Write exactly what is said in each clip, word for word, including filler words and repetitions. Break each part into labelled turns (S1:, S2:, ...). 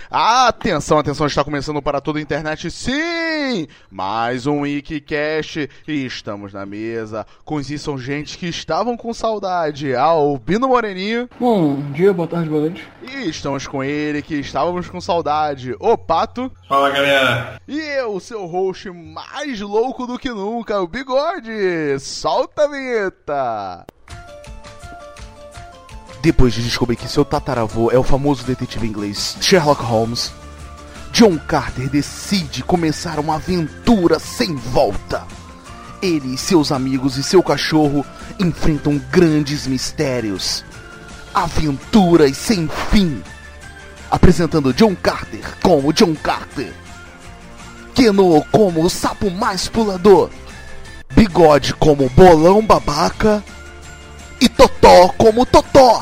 S1: Atenção, atenção, está começando para toda a internet, sim! Mais um WikiCast e estamos na mesa com isso são gente que estavam com saudade, Albino Moreninho.
S2: Bom dia, boa tarde, boa noite.
S1: E estamos com ele que estávamos com saudade, o Pato.
S3: Fala, galera.
S1: E eu, seu host mais louco do que nunca, o Bigode. Solta a vinheta! Depois de descobrir que seu tataravô é o famoso detetive inglês Sherlock Holmes, John Carter decide começar uma aventura sem volta. Ele, seus amigos e seu cachorro enfrentam grandes mistérios, aventuras sem fim. Apresentando John Carter como John Carter, Keno como o sapo mais pulador, Bigode como bolão babaca e Totó como Totó.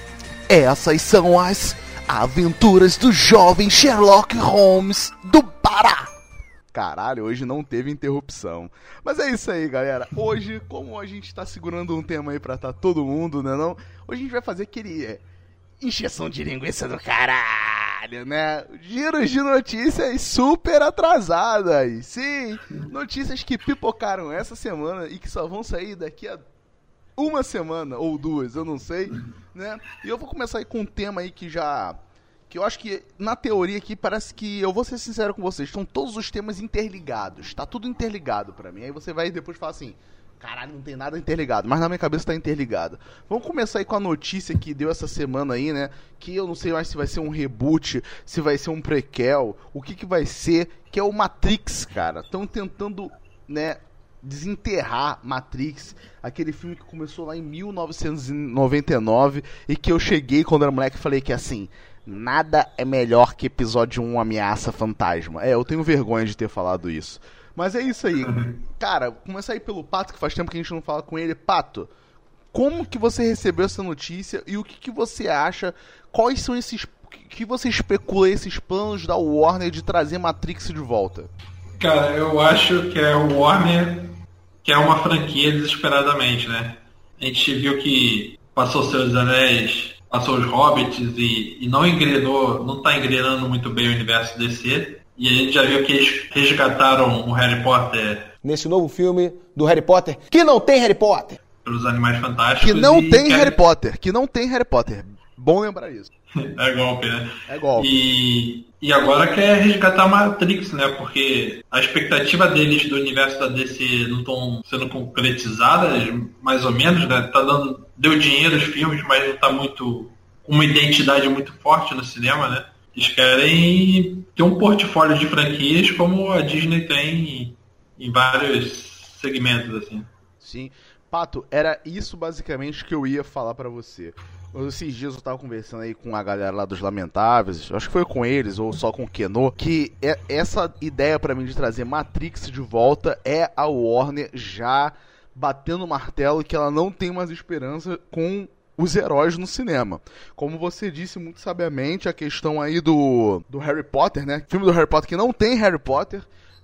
S1: Essas são as aventuras do jovem Sherlock Holmes do Pará. Caralho, hoje não teve interrupção. Mas é isso aí, galera. Hoje, como a gente tá segurando um tema aí pra tá todo mundo, né não? Hoje a gente vai fazer aquele é, encheção de linguiça do caralho, né? Giros de notícias super atrasadas. Sim, notícias que pipocaram essa semana e que só vão sair daqui a uma semana ou duas, eu não sei, né? E eu vou começar aí com um tema aí que já... que eu acho que, na teoria aqui, parece que... eu vou ser sincero com vocês, estão todos os temas interligados. Tá tudo interligado pra mim. Aí você vai depois falar assim... caralho, não tem nada interligado. Mas na minha cabeça tá interligado. Vamos começar aí com a notícia que deu essa semana aí, né? Que eu não sei mais se vai ser um reboot, se vai ser um prequel, o que que vai ser, que é o Matrix, cara. Estão tentando, né... desenterrar Matrix, aquele filme que começou lá em mil novecentos e noventa e nove e que eu cheguei quando era moleque e falei que assim, nada é melhor que episódio um Ameaça Fantasma. É, eu tenho vergonha de ter falado isso. Mas é isso aí. Cara, começar aí pelo Pato, que faz tempo que a gente não fala com ele. Pato, como que você recebeu essa notícia e o que que você acha, quais são esses, o que você especula esses planos da Warner de trazer Matrix de volta?
S3: Cara, eu acho que é o Warner que é uma franquia desesperadamente, né? A gente viu que passou Seus Anéis, passou os Hobbits e, e não engrenou, não tá engrenando muito bem o universo D C. E a gente já viu que eles resgataram o Harry Potter.
S4: Nesse novo filme do Harry Potter, que não tem Harry Potter.
S3: Pelos Animais Fantásticos.
S1: Que não tem
S3: quer...
S1: Harry Potter, que não tem Harry Potter. Bom lembrar isso.
S3: É golpe, né?
S1: É golpe.
S3: E, e agora quer resgatar a Matrix, né? Porque a expectativa deles do universo da D C não estão sendo concretizadas, mais ou menos, né? Tá dando, deu dinheiro os filmes, mas não tá muito... uma identidade muito forte no cinema, né? Eles querem ter um portfólio de franquias como a Disney tem em, em vários segmentos, assim.
S1: Sim. Pato, era isso basicamente que eu ia falar pra você. Esses dias eu tava conversando aí com a galera lá dos Lamentáveis, acho que foi com eles ou só com o Keno, que é, essa ideia pra mim de trazer Matrix de volta é a Warner já batendo o martelo que ela não tem mais esperança com os heróis no cinema. Como você disse muito sabiamente, a questão aí do, do Harry Potter, né? Filme do Harry Potter que não tem Harry Potter,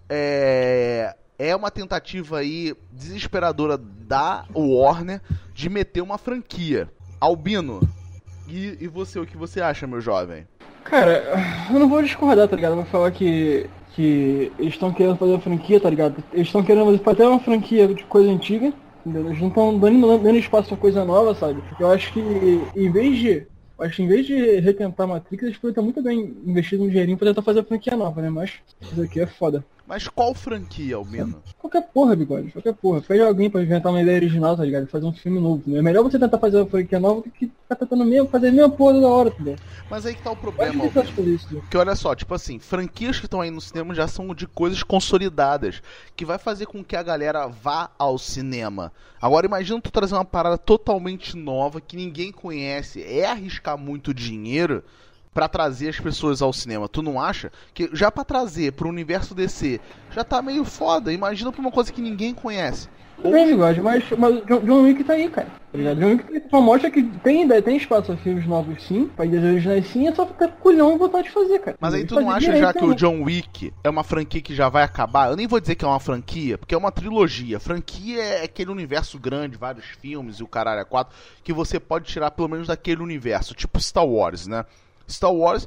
S1: é... é uma tentativa aí desesperadora da Warner de meter uma franquia. Albino, e, e você, o que você acha, meu jovem?
S2: Cara, eu não vou discordar, tá ligado? Eu vou falar que, que eles estão querendo fazer uma franquia, tá ligado? Eles estão querendo fazer uma franquia de coisa antiga, entendeu? Eles não estão dando, dando espaço pra coisa nova, sabe? Porque eu acho que, em vez de... Eu acho que em vez de retentar Matrix, eles poderiam estar muito bem investido um dinheirinho pra tentar fazer a franquia nova, né? Mas isso aqui é foda.
S1: Mas qual franquia, Albino?
S2: Qualquer porra, Bigode, qualquer porra. Pede alguém pra inventar uma ideia original, tá ligado? Fazer um filme novo, né? É melhor você tentar fazer uma franquia nova do que ficar tentando mesmo, fazer a mesma porra da hora, tá ligado?
S1: Mas aí que tá o problema,
S2: Albino.
S1: Porque olha só, tipo assim, franquias que estão aí no cinema já são de coisas consolidadas, que vai fazer com que a galera vá ao cinema. Agora imagina tu trazer uma parada totalmente nova, que ninguém conhece, é arriscar muito dinheiro pra trazer as pessoas ao cinema. Tu não acha? Que já pra trazer pro universo D C já tá meio foda. Imagina pra uma coisa que ninguém conhece.
S2: Bem, Bigode, mas, mas John Wick tá aí, cara. Tá ligado? John Wick só mostra que tem ideia, tem espaço a filmes novos sim, pra ideias originais sim, é só ficar com culhão e vontade de fazer, cara.
S1: Mas aí tu não acha já que o John Wick é uma franquia que já vai acabar? Eu nem vou dizer que é uma franquia, porque é uma trilogia. Franquia é aquele universo grande, vários filmes e o caralho é quatro, que você pode tirar pelo menos daquele universo, tipo Star Wars, né? Star Wars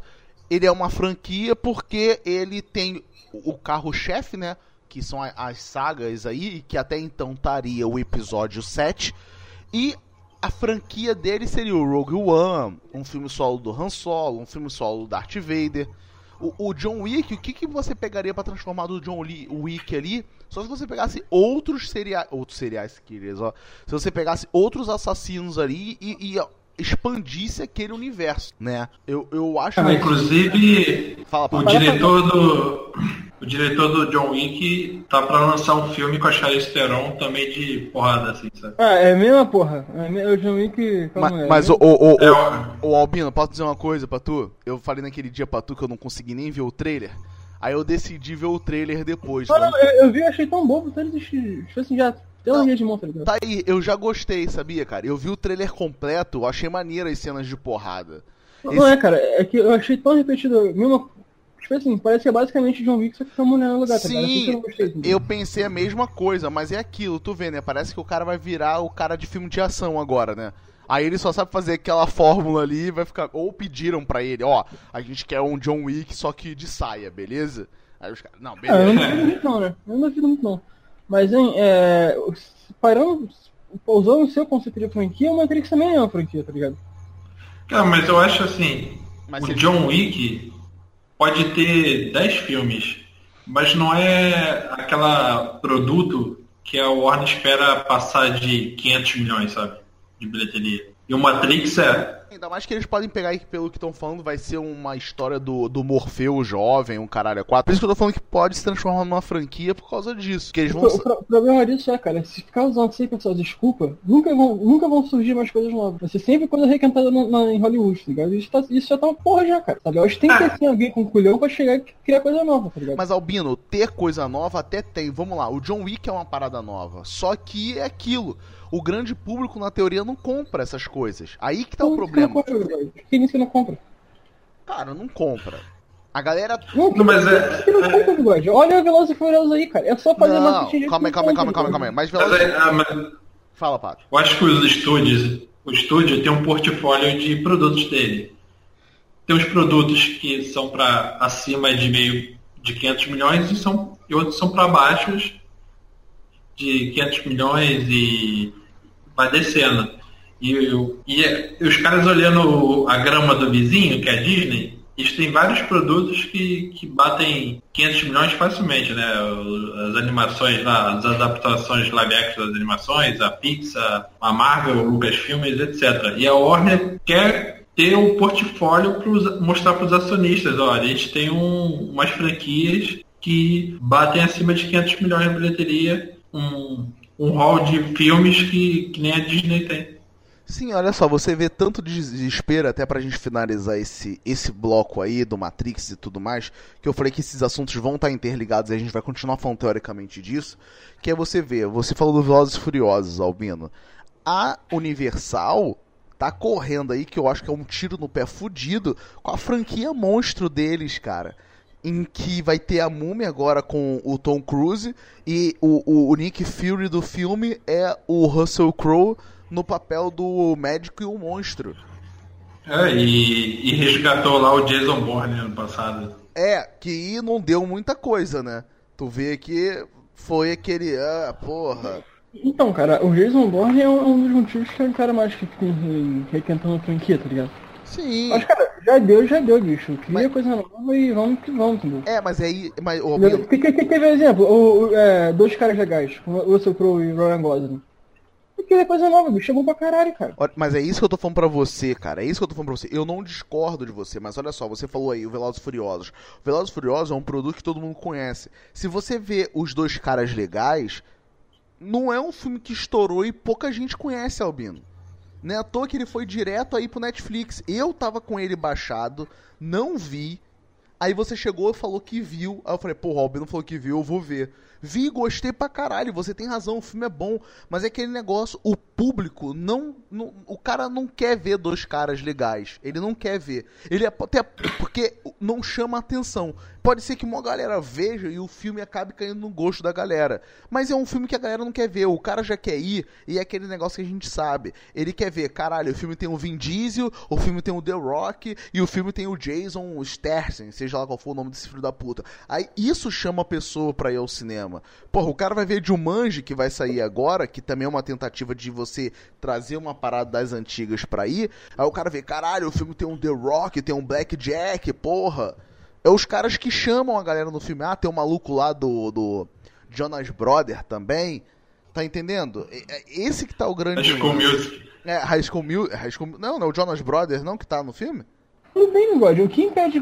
S1: ele é uma franquia porque ele tem o carro-chefe, né? Que são as sagas aí, que até então estaria o episódio sete. E a franquia dele seria o Rogue One, um filme solo do Han Solo, um filme solo do Darth Vader. O, o John Wick, o que, que você pegaria pra transformar do John Wick ali? Só se você pegasse outros seriais... Outros seriais killers, ó. Se você pegasse outros assassinos ali e... e expandisse aquele universo, né? Eu, eu acho...
S3: Ah, inclusive,
S1: Fala,
S3: o diretor do... O diretor do John Wick tá pra lançar um filme com a Charlize Theron também de porrada, assim, sabe?
S2: Ah, é a mesma porra. É o John Wick...
S1: Mas,
S2: é,
S1: mas
S2: é
S1: o, o, o,
S3: é,
S1: o, o Albino, posso dizer uma coisa pra tu? Eu falei naquele dia pra tu que eu não consegui nem ver o trailer. Aí eu decidi ver o trailer depois.
S2: Não,
S1: né?
S2: não, eu, eu vi, achei tão bobo, então eles, tipo assim, já... Tem uma linha de monta,
S1: Tá aí, eu já gostei, sabia, cara? Eu vi o trailer completo, eu achei maneiro as cenas de porrada.
S2: Não,
S1: Esse...
S2: não é, cara, é que eu achei tão repetido, mesmo, tipo assim, parece que é basicamente John Wick, só que tem uma mulher no lugar, tá ligado? Assim que eu, não gostei, entendeu?
S1: Eu pensei a mesma coisa, mas é aquilo, tu vê, né? Parece que o cara vai virar o cara de filme de ação agora, né? Aí ele só sabe fazer aquela fórmula ali e vai ficar... Ou pediram pra ele, ó, a gente quer um John Wick só que de saia, beleza? Aí os caras, não,
S2: Ah, eu
S1: beleza.
S2: não duvido muito não, né? Eu não duvido muito não. Mas, hein, é... Parando, usando o seu conceito de franquia, o Matrix também é uma franquia, tá ligado?
S3: Cara, mas eu acho assim,
S1: Mas
S3: o
S1: você-
S3: John Wick pode ter dez filmes, mas não é aquela produto que a Warner espera passar de quinhentos milhões, sabe? De bilheteria. E o Matrix é.
S1: Ainda mais que eles podem pegar aí, que pelo que estão falando, vai ser uma história do, do Morfeu jovem, um caralho a quatro. Por isso que eu tô falando que pode se transformar numa franquia por causa disso. Que eles
S2: O,
S1: vão...
S2: pro- o pro- o problema disso é, cara, se ficar usando sempre essa desculpa, nunca vão, nunca vão surgir mais coisas novas. Vai ser sempre coisa requentada na, na- em Hollywood, tá ligado? Isso, tá, isso já tá uma porra já, cara. Sabe? Eu acho que tem que ter assim, alguém com culhão pra chegar e criar coisa nova, tá ligado?
S1: Mas, Albino, ter coisa nova até tem. Vamos lá, o John Wick é uma parada nova. Só que é aquilo. O grande público, na teoria, não compra essas coisas. Aí que tá o
S2: Por que não
S1: problema.
S2: compra, velho? Por que nisso que não compra?
S1: Cara, não compra. A galera...
S2: Não,
S3: Não, mas é-
S2: por que não compra, bigode? Olha o Velozes e Furiosos aí, cara. É só fazer
S1: Não,
S2: marketing de
S1: calma aí, calma aí, calma aí, calma aí, calma aí. Mas,
S3: Mas,
S1: Veloz...
S3: é- ah, mas
S1: Fala, Pato.
S3: eu acho que os estúdios, o estúdio tem um portfólio de produtos dele. Tem uns produtos que são para acima de meio de quinhentos milhões e, são, e outros são para baixo de quinhentos milhões e vai descendo. E, eu- e, é- e os caras olhando a grama do vizinho, que é a Disney, eles têm vários produtos que, que batem quinhentos milhões facilmente, né? As animações lá, as adaptações live action das animações, a Pixar, a Marvel, o Lucasfilm, etcétera. E a Warner quer ter um portfólio para mostrar para os acionistas, olha, a gente tem um, umas franquias que batem acima de quinhentos milhões de bilheteria, um, um hall de filmes que, que nem a Disney tem.
S1: Sim, olha só, você vê tanto desespero, até pra gente finalizar esse, esse bloco aí do Matrix e tudo mais, que eu falei que esses assuntos vão estar interligados e a gente vai continuar falando teoricamente disso, que é você ver, você falou do Velozes e Furiosos, Albino. A Universal tá correndo aí, que eu acho que é um tiro no pé fudido, com a franquia monstro deles, cara. Em que vai ter a Múmia agora com o Tom Cruise e o, o, o Nick Fury do filme é o Russell Crowe no papel do médico e o monstro.
S3: É, e, e resgatou lá o Jason Bourne ano passado.
S1: É, que não deu muita coisa, né? Tu vê que foi aquele... Ah, porra...
S2: Então, cara, o Jason Bourne é um, um dos motivos que é um cara mais que fica re- requentando a franquia, tá ligado?
S1: Sim.
S2: Mas, cara, já deu, já deu, bicho. Cria
S1: Mas-
S2: coisa nova e vamos que vamos, entendeu?
S1: É, mas aí... Mas, ô,
S2: Entendeu?
S1: Albino,
S2: Que, que, que, quer ver exemplo? O, o, é, dois caras legais, o Russell Crowe e o Ryan Gosling. Cria coisa nova, bicho. É bom pra caralho, cara.
S1: Olha, mas é isso que eu tô falando pra você, cara. É isso que eu tô falando pra você. Eu não discordo de você, mas olha só, você falou aí, o Velozes e Furiosos. O Velozes e Furiosos é um produto que todo mundo conhece. Se você vê os dois caras legais, não é um filme que estourou e pouca gente conhece, Albino. Não é à toa que ele foi direto aí pro Netflix. Eu tava com ele baixado, não vi. Aí você chegou e falou que viu. Aí eu falei, pô, o Albino falou que viu, eu vou ver. Vi e gostei pra caralho, você tem razão, o filme é bom. Mas é aquele negócio, o público não, não... O cara não quer ver dois caras legais. Ele não quer ver. Ele é até porque não chama atenção. Pode ser que uma galera veja e o filme acabe caindo no gosto da galera. Mas é um filme que a galera não quer ver. O cara já quer ir e é aquele negócio que a gente sabe. Ele quer ver, caralho, o filme tem o Vin Diesel, o filme tem o The Rock e o filme tem o Jason Statham, seja lá qual for o nome desse filho da puta. Aí isso chama a pessoa pra ir ao cinema. Porra, o cara vai ver Jumanji, que vai sair agora, que também é uma tentativa de você trazer uma parada das antigas pra ir. Aí o cara vê, caralho, o filme tem um The Rock, tem um Blackjack, porra. É os caras que chamam a galera no filme. Ah, tem um maluco lá do, do Jonas Brothers também. Tá entendendo? Esse que tá o grande...
S3: High School Music.
S1: É, High School Music. Não, não, o Jonas Brothers não que tá no filme?
S2: Tudo bem, God. O que impede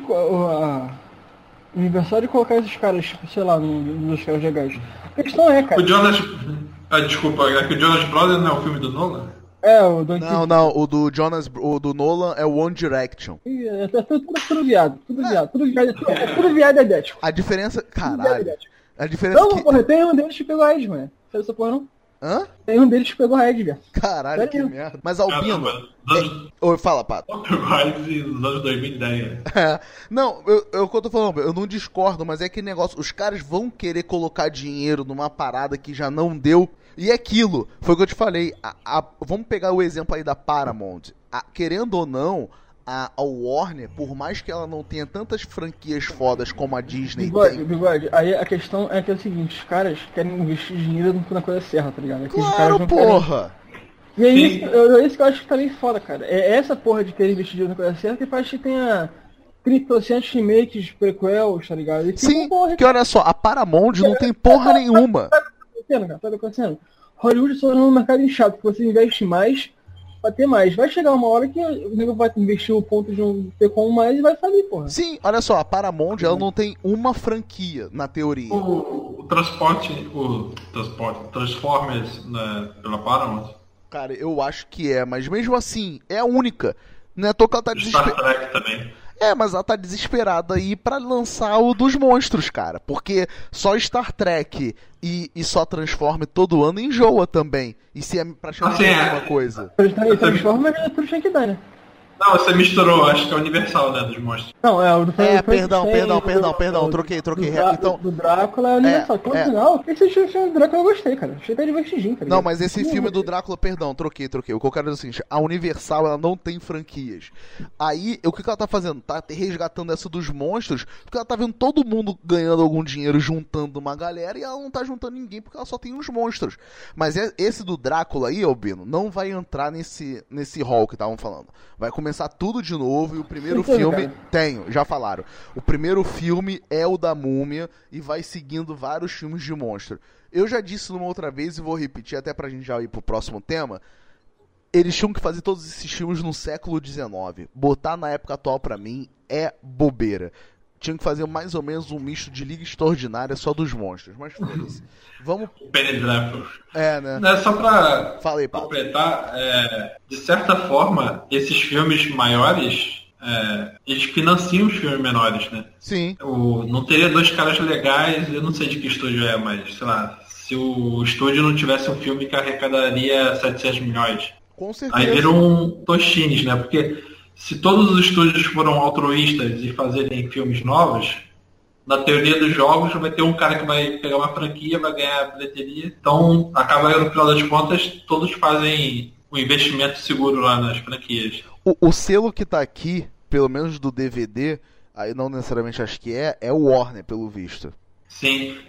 S2: a Universal de colocar esses caras, tipo, sei lá, nos caras legais? A questão é, cara...
S3: O Jonas... Ah, desculpa, é que o Jonas Brothers não é o filme do Nolan?
S2: É, o do...
S1: Não, não, o do Jonas, o do Nolan é o One Direction.
S2: É, é tudo, tudo, tudo viado, tudo é. viado, tudo viado, é tudo viado idético.
S1: A diferença, caralho, a diferença
S2: não,
S1: que...
S2: porra, tem um deles que pegou a AIDS, mano. Sabe essa porra, não?
S1: Hã?
S2: Tem um deles que pegou a AIDS, velho.
S1: Caralho,
S2: Sério?
S1: que merda. Mas Albino...
S3: Ah,
S1: é... Oi, fala, Pato.
S3: Pegou a AIDS nos anos dois mil e dez.
S1: É. Não, eu, eu, o que eu tô falando, eu não discordo, mas é que negócio, os caras vão querer colocar dinheiro numa parada que já não deu. E é aquilo, foi o que eu te falei, a, a, vamos pegar o exemplo aí da Paramount. A, querendo ou não, a, a Warner, por mais que ela não tenha tantas franquias fodas como a Disney
S2: Bigode,
S1: tem...
S2: Bigode, aí a questão é que é o seguinte, os caras querem investir dinheiro na coisa certa, tá ligado? É que os caras
S1: Claro,
S2: não
S1: porra!
S2: Querem... E é isso, é isso que eu acho que tá bem foda, cara. É essa porra de querer investir dinheiro na coisa certa que faz que tenha trinta por cento remakes, prequels, tá ligado? E
S1: Sim,
S2: porra,
S1: que olha só, a Paramount não tem porra nenhuma.
S2: Cara, tá acontecendo? Hollywood só não é um mercado inchado, porque você investe mais pra ter mais. Vai chegar uma hora que o nego vai investir o ponto de um ter com mais e vai falir, porra.
S1: Sim, olha só, a Paramount ela não tem uma franquia, na teoria.
S3: O, o transporte, o transporte, Transformers, né, pela Paramount.
S1: Cara, eu acho que é, mas mesmo assim, é a única. Não é à toa que ela tá
S3: Star
S1: desesperada.
S3: Trek também.
S1: É, mas ela tá desesperada aí pra lançar o dos monstros, cara. Porque só Star Trek e, e só Transforme todo ano enjoa também. E se é pra chamar
S3: Assim,
S1: de
S3: é.
S1: alguma coisa.
S2: Ele transforma, mas tudo tinha que dar, né?
S3: Não, você misturou, acho que é Universal, né, dos monstros.
S2: Não, é o do
S1: É,
S2: do
S1: perdão,
S2: Frankenstein,
S1: perdão,
S2: do-
S1: perdão,
S2: do-
S1: perdão,
S2: do-
S1: troquei, troquei.
S2: Do, Drá-
S1: Então-
S2: do Drácula é o Universal.
S1: É,
S2: Ponto
S1: é.
S2: final, esse filme do Drácula eu gostei, cara. Achei até divertidinho, cara.
S1: Não, mas esse filme do Drácula, perdão, troquei, troquei. O que eu quero dizer é o seguinte, a Universal, ela não tem franquias. Aí, o que que ela tá fazendo? Tá resgatando essa dos monstros, porque ela tá vendo todo mundo ganhando algum dinheiro, juntando uma galera, e ela não tá juntando ninguém, porque ela só tem os monstros. Mas é- esse do Drácula aí, Albino, não vai entrar nesse, nesse hall que estavam falando. Vai começar tudo de novo, e o primeiro
S2: Certeza,
S1: filme...
S2: cara.
S1: Tenho, já falaram. O primeiro filme é o da Múmia, e vai seguindo vários filmes de monstro. Eu já disse numa outra vez, e vou repetir até pra gente já ir pro próximo tema, eles tinham que fazer todos esses filmes no século dezenove. Botar na época atual pra mim é bobeira. Tinham que fazer mais ou menos um misto de Liga Extraordinária só dos monstros. Mas foda-se. Vamos...
S3: Penny Dreadful.
S1: É, né?
S3: Né, só pra
S1: Fala aí, Paulo.
S3: completar, é, de certa forma, esses filmes maiores, é, eles financiam os filmes menores, né?
S1: Sim.
S3: O, não teria dois caras legais, eu não sei de que estúdio é, mas, sei lá, se o estúdio não tivesse um filme que arrecadaria setecentos milhões.
S1: Com certeza.
S3: Aí viram um Toshines, né? Porque se todos os estúdios foram altruístas e fazerem filmes novos, na teoria dos jogos vai ter um cara que vai pegar uma franquia, vai ganhar a bilheteria. Então, acaba no final das contas, todos fazem um investimento seguro lá nas franquias.
S1: O, o selo que tá aqui, pelo menos do D V D, aí não necessariamente acho que é, é o Warner, pelo visto.
S3: Sim.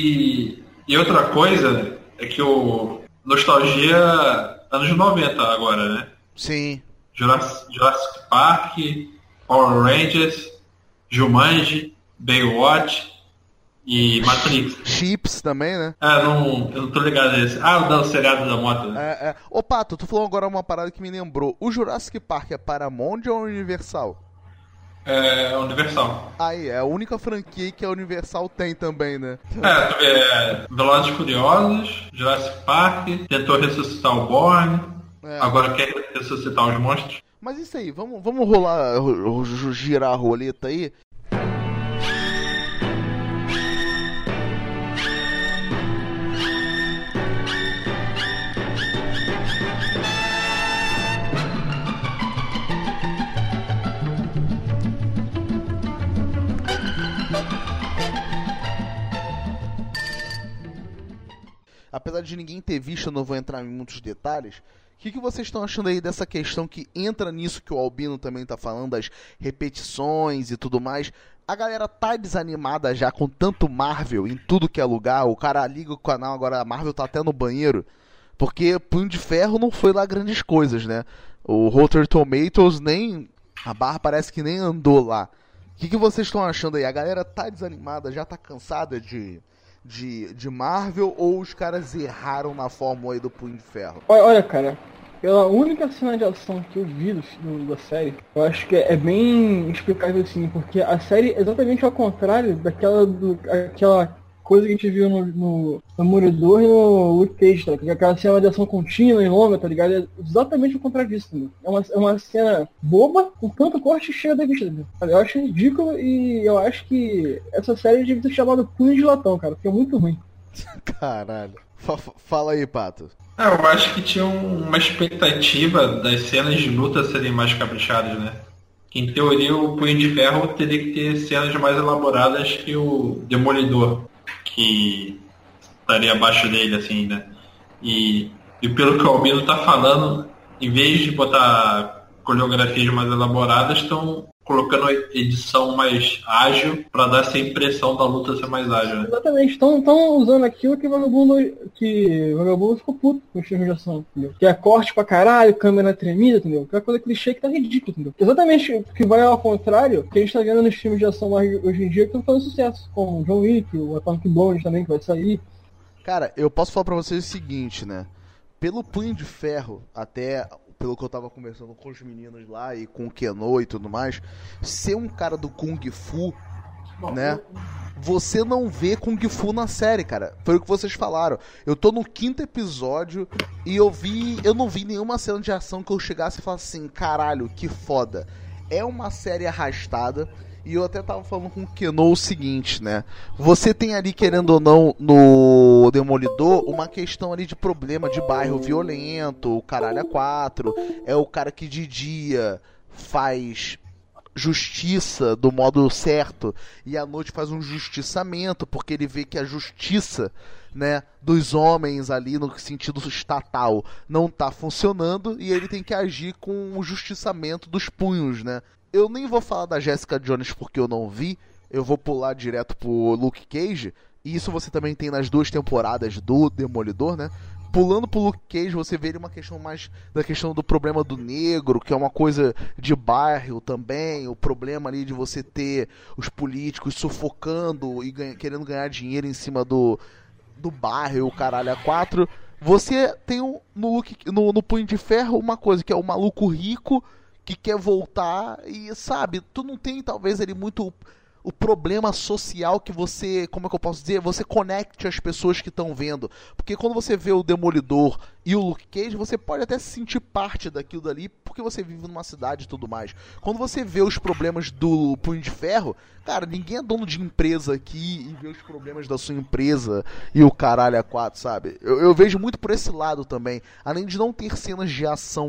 S3: E, e outra coisa é que o nostalgia anos noventa agora, né?
S1: Sim.
S3: Jurassic, Jurassic Park, Power Rangers, Jumanji, Baywatch e Matrix.
S1: Chips também, né?
S3: Ah, não, eu não tô ligado a esse. Ah, o da seriado da moto. Né?
S1: É, é. Ô, Pato, tu falou agora uma parada que me lembrou. O Jurassic Park é Paramount ou Universal?
S3: É Universal.
S1: Aí, é a única franquia que a Universal tem também, né?
S3: É, tu vê, é, Velozes e Furiosos, Jurassic Park, tentou ressuscitar o Bourne,
S1: É.
S3: agora quer ressuscitar os monstros.
S1: Mas isso aí, vamos, vamos rolar, ro- ro- girar a roleta aí. apesar de ninguém ter visto, eu não vou entrar em muitos detalhes. O que, que vocês estão achando aí dessa questão que entra nisso que o Albino também tá falando, das repetições e tudo mais? A galera tá desanimada já com tanto Marvel em tudo que é lugar. O cara liga o canal, agora a Marvel tá até no banheiro. Porque Punho de Ferro não foi lá grandes coisas, né? O Rotten Tomatoes nem... a barra parece que nem andou lá. O que, que vocês estão achando aí? A galera tá desanimada, já tá cansada de... De, de Marvel, ou os caras erraram na fórmula aí do Punho de Ferro?
S2: Olha, olha, cara, pela única cena de ação que eu vi do, do, da série, eu acho que é, é bem explicável assim, porque a série é exatamente ao contrário daquela do, aquela coisa que a gente viu no, no Demolidor e no Luke Cage, tá? Que é aquela cena de ação contínua e longa, tá ligado? É exatamente o contrário disso, tá? É uma, é uma cena boba, com tanto corte cheia da vista, tá? Eu acho ridículo e eu acho que essa série devia ser chamada Punho de Latão, cara, porque é muito ruim.
S1: Caralho. F- fala aí, Pato.
S3: É, eu acho que tinha uma expectativa das cenas de luta serem mais caprichadas, né? Que, em teoria, o Punho de Ferro teria que ter cenas mais elaboradas que o Demolidor, que estaria abaixo dele, assim, né? E, e pelo que o Albino tá falando, em vez de botar coreografias mais elaboradas, estão colocando edição mais ágil para dar essa impressão da luta ser mais ágil, né?
S2: Exatamente, estão usando aquilo que o Vagabundo, que o Vagabundo ficou puto com os filmes de ação, entendeu? Que é corte pra caralho, câmera tremida, entendeu? Que é coisa clichê que tá ridículo, entendeu? Exatamente o que vai ao contrário que a gente tá vendo nos filmes de ação hoje em dia que estão fazendo sucesso, como o John Wick, o Atomic Blonde também, que vai sair.
S1: Cara, eu posso falar pra vocês o seguinte, né? Pelo Punho de Ferro, até... pelo que eu tava conversando com os meninos lá e com o Keno e tudo mais, ser um cara do Kung Fu, né? Você não vê Kung Fu na série, cara. Foi o que vocês falaram. Eu tô no quinto episódio e eu vi, eu não vi nenhuma cena de ação que eu chegasse e falasse assim, caralho, que foda. É uma série arrastada. E eu até tava falando com o Keno o seguinte, né? Você tem ali, querendo ou não, no Demolidor, uma questão ali de problema de bairro violento, o caralho a quatro. É o cara que de dia faz justiça do modo certo e à noite faz um justiçamento, porque ele vê que a justiça, né, dos homens ali no sentido estatal não tá funcionando e ele tem que agir com o justiçamento dos punhos, né? Eu nem vou falar da Jessica Jones porque eu não vi, eu vou pular direto pro Luke Cage, e isso você também tem nas duas temporadas do Demolidor, né? Pulando pro Luke Cage, você vê uma questão mais da questão do problema do negro, que é uma coisa de bairro também, o problema ali de você ter os políticos sufocando e ganha, querendo ganhar dinheiro em cima do, do bairro, o caralho a quatro. Você tem um, no, Luke, no, no Punho de Ferro uma coisa, que é o maluco rico que quer voltar e, sabe, tu não tem talvez ali muito o problema social que você, como é que eu posso dizer, você conecte as pessoas que estão vendo, porque quando você vê o Demolidor e o Luke Cage, você pode até se sentir parte daquilo dali, porque você vive numa cidade e tudo mais. Quando você vê os problemas do Punho de Ferro, cara, ninguém é dono de empresa aqui e vê os problemas da sua empresa e o caralho a quatro, sabe? Eu, eu vejo muito por esse lado também, além de não ter cenas de ação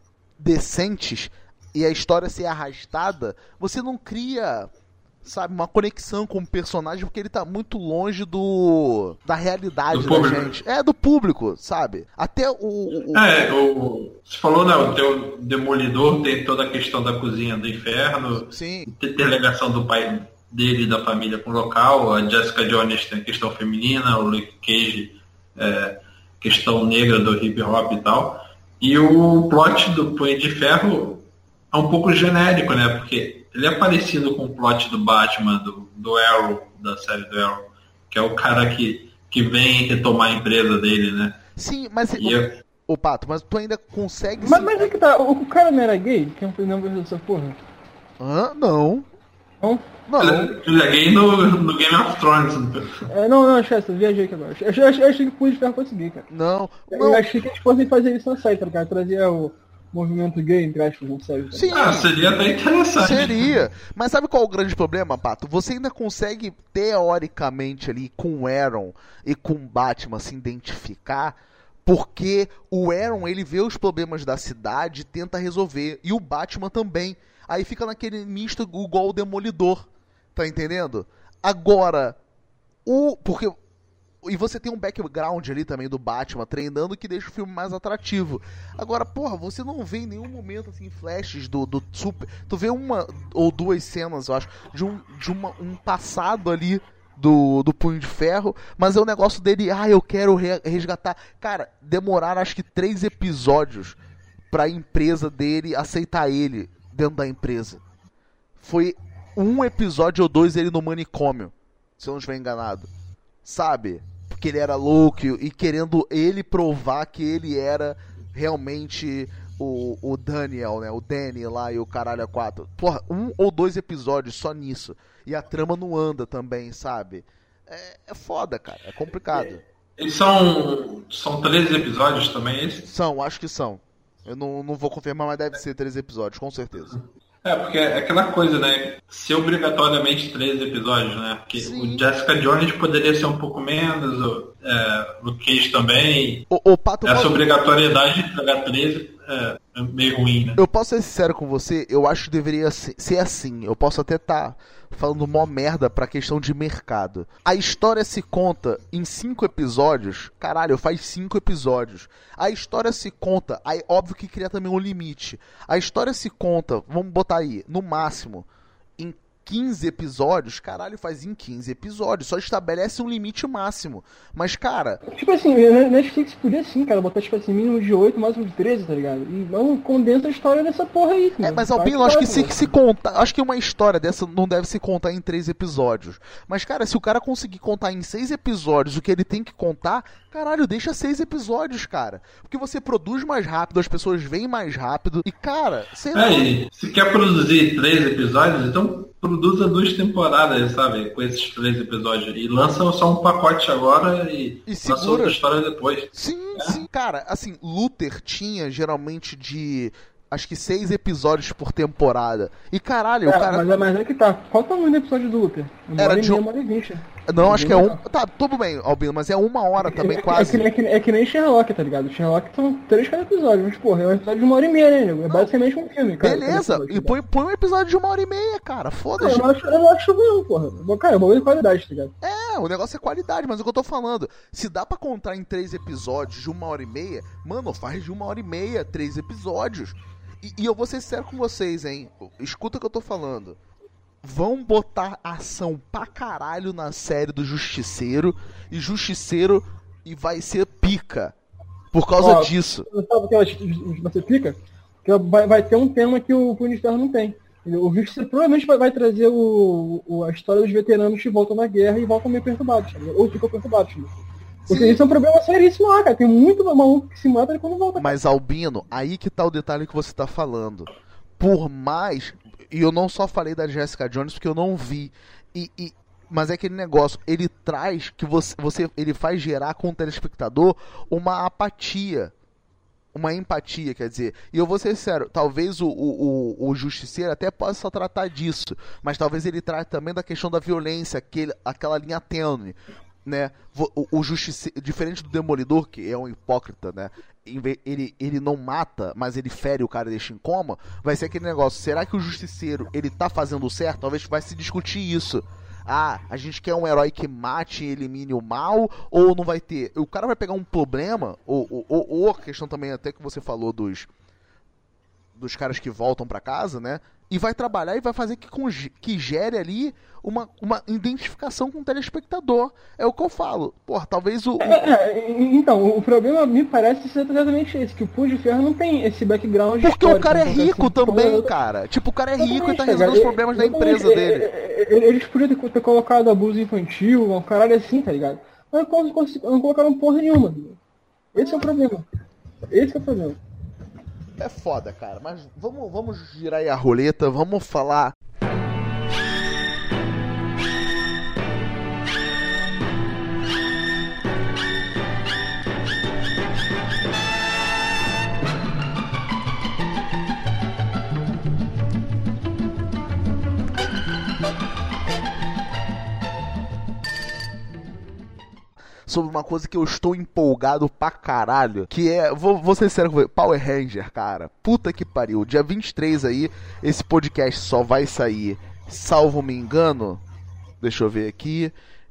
S1: decentes e a história ser arrastada, você não cria, sabe, uma conexão com o personagem, porque ele tá muito longe do da realidade
S3: do
S1: da
S3: público.
S1: gente. É, do público, sabe? Até o... o...
S3: É, o, você falou, né, o teu Demolidor tem toda a questão da cozinha do inferno,
S1: Sim.
S3: tem a ligação do pai dele e da família com o local, a Jessica Jones tem a questão feminina, o Luke Cage, é, questão negra do hip hop e tal. E o plot do Punho de Ferro é um pouco genérico, né? Porque ele é parecido com o plot do Batman, do, do Arrow, da série do Arrow, que é o cara que, que vem retomar a empresa dele, né?
S1: Sim, mas...
S3: E
S1: o,
S3: eu-
S1: o Pato, mas tu ainda consegue...
S2: Mas,
S1: se-
S2: mas é que tá, o, o cara não era gay? Que eu não vejo essa porra.
S1: Hã? Não.
S2: Não?
S1: Não.
S3: Ele é gay no, no Game of Thrones.
S2: É, não, não, esquece, eu viajei aqui agora. Eu achei, eu achei, eu achei que o Punho de Ferro fosse gay, cara.
S1: Não.
S2: Eu
S1: Não.
S2: achei que eles fossem fazer isso na série, tá ligado? Trazia o movimento gay, entre aspas, na série. Tá?
S1: Sim.
S3: Ah, seria até interessante.
S1: Seria. Mas sabe qual é o grande problema, Pato? Você ainda consegue, teoricamente, ali, com o Aaron e com o Batman se identificar, porque o Aaron, ele vê os problemas da cidade e tenta resolver. E o Batman também. Aí fica naquele misto igual o Demolidor. Tá entendendo? Agora, o... Porque E você tem um background ali também do Batman treinando que deixa o filme mais atrativo. Agora, porra, você não vê em nenhum momento, assim, flashes do, do super... Tu vê uma ou duas cenas, eu acho, de um, de uma, um passado ali do, do Punho de Ferro, mas é o negócio dele, ah, eu quero re- resgatar... Cara, demoraram acho que três episódios pra empresa dele aceitar ele dentro da empresa. Foi um episódio ou dois ele no manicômio, se eu não estiver enganado. Sabe? Porque ele era louco e querendo ele provar que ele era realmente o, o Daniel, né? O Danny lá e o caralho a quatro. Porra, um ou dois episódios só nisso. E a trama não anda também, sabe? É, é foda, cara. É complicado.
S3: Eles são. São treze episódios também, esse?
S1: São, acho que são. Eu não, não vou confirmar, mas deve ser treze episódios, com certeza.
S3: É, porque é aquela coisa, né? Ser obrigatoriamente treze episódios, né? Porque
S1: Sim.
S3: o Jessica Jones poderia ser um pouco menos, o é, Luke Cage também.
S1: O, o Pato
S3: Essa
S1: pode...
S3: obrigatoriedade de pegar treze é, é meio ruim, né?
S1: Eu posso ser sincero com você, eu acho que deveria ser assim. Eu posso até estar falando mó merda pra questão de mercado. A história se conta em cinco episódios. Caralho, faz cinco episódios. A história se conta, aí óbvio que cria também um limite. A história se conta, vamos botar aí, no máximo, em quinze episódios. Caralho, faz em quinze episódios. Só estabelece um limite máximo. Mas, cara...
S2: Tipo assim, a Netflix podia sim, cara, botar tipo assim, mínimo de oito, máximo de treze, tá ligado? E não condensa a história dessa porra aí.
S1: É, mas Albino, acho que se, que se contar... Acho que uma história dessa não deve se contar em três episódios. Mas, cara, se o cara conseguir contar em seis episódios o que ele tem que contar... Caralho, deixa seis episódios, cara. Porque você produz mais rápido, as pessoas veem mais rápido. E, cara, sei lá...
S3: É, se quer produzir três episódios, então produza duas temporadas, sabe? Com esses três episódios. E lança só um pacote agora e,
S1: E
S3: lança
S1: segura.
S3: outra história depois.
S1: Sim,
S3: É.
S1: sim. Cara, assim, Luther tinha geralmente de... Acho que seis episódios por temporada. E, caralho,
S2: É,
S1: o cara...
S2: mas, é- mas é que tá. Qual o tamanho do episódio do Luther? Uma
S1: Era
S2: hora e
S1: de
S2: meia,
S1: um-
S2: uma hora e vinte.
S1: Não, acho que é um...
S2: Legal.
S1: Tá, tudo bem, Albino, mas é uma hora também,
S2: É, é,
S1: quase.
S2: É que, é, que, é que nem Sherlock, tá ligado? Sherlock são três cada episódio, mas porra, é um episódio de uma hora e meia, né, nego? É basicamente um filme, cara.
S1: Beleza,
S2: Cada
S1: e
S2: episódio,
S1: põe, põe um episódio de uma hora e meia, cara.
S2: tá?
S1: Foda-se.
S2: Eu não acho, eu não acho ruim, porra. Cara, é uma de qualidade, tá ligado?
S1: É, o negócio é qualidade, mas é o que eu tô falando. Se dá pra contar em três episódios de uma hora e meia, mano, faz de uma hora e meia, três episódios. E, e eu vou ser sincero com vocês, hein? Escuta o que eu tô falando. Vão botar ação pra caralho na série do Justiceiro. E Justiceiro e vai ser pica. Por causa
S2: Ó,
S1: disso.
S2: Sabe o que ela você fica? Que vai, vai ter um tema que o Punho de Ferro não tem. O Justiceiro provavelmente vai, vai trazer o, o- a história dos veteranos que voltam da guerra e voltam meio perturbados, tá ligado? Ou ficam perturbados, tá ligado? Porque
S1: Sim.
S2: isso é um problema seríssimo lá, cara. Tem muito maluco que se mata quando volta.
S1: Mas, Albino, aí que tá o detalhe que você tá falando. Por mais... E eu não só falei da Jessica Jones porque eu não vi. E, e- mas é aquele negócio, ele traz que você, você... Ele faz gerar com o telespectador uma apatia. Uma empatia, quer dizer. E eu vou ser sincero, talvez o, o, o, o Justiceiro até possa tratar disso. Mas talvez ele trate também da questão da violência, aquele, aquela linha tênue. Né? O, o Justiceiro, diferente do Demolidor, que é um hipócrita, né? Em vez- Ele, ele não mata, mas ele fere o cara e deixa em coma. Vai ser aquele negócio, será que o Justiceiro ele tá fazendo certo? Talvez vai se discutir isso. Ah, a gente quer um herói que mate e elimine o mal, ou não vai ter? O cara vai pegar um problema, ou, ou, ou, ou a questão também até que você falou dos dos caras que voltam pra casa, né? E vai trabalhar e vai fazer que, conge- que gere ali uma, uma identificação com o telespectador. É o que eu falo. Porra, talvez o... o-
S2: É, é, então, o problema me parece ser exatamente esse, que o Punho de Ferro não tem esse background
S1: Porque o
S2: histórico,
S1: cara é
S2: então,
S1: rico
S2: assim, como
S1: também,
S2: eu-
S1: cara. Tipo, o cara é rico e tá
S2: Exatamente,
S1: resolvendo
S2: cara.
S1: os problemas da
S2: Exatamente.
S1: empresa
S2: É,
S1: dele.
S2: é, é, Eles podiam ter, ter colocado abuso infantil, um caralho assim, tá ligado? Mas não, cons- não colocaram porra nenhuma. Esse é o problema. Esse é o problema.
S1: É foda, cara. Mas vamos, vamos girar aí a roleta, vamos falar... sobre uma coisa que eu estou empolgado pra caralho, que é, vou, vou ser sério com você, Power Ranger, cara. Puta que pariu. Dia vinte e três aí, esse podcast só vai sair, salvo me engano, deixa eu ver aqui,